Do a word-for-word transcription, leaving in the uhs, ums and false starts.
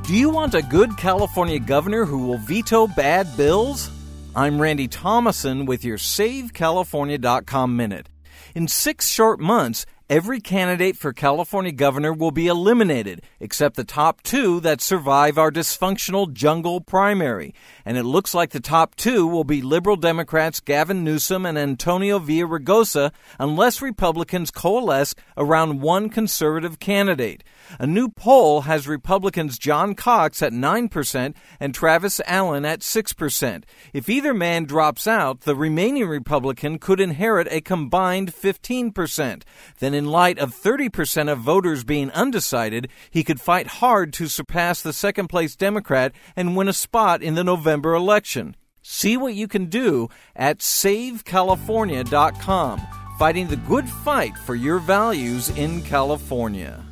Do you want a good California governor who will veto bad bills? I'm Randy Thomason with your Save California dot com Minute. In six short months, every candidate for California governor will be eliminated, except the top two that survive our dysfunctional jungle primary. And it looks like the top two will be Liberal Democrats Gavin Newsom and Antonio Villaraigosa, unless Republicans coalesce around one conservative candidate. A new poll has Republicans John Cox at nine percent and Travis Allen at six percent. If either man drops out, the remaining Republican could inherit a combined fifteen percent. Then in light of thirty percent of voters being undecided, he could fight hard to surpass the second-place Democrat and win a spot in the November election. See what you can do at Save California dot com, fighting the good fight for your values in California.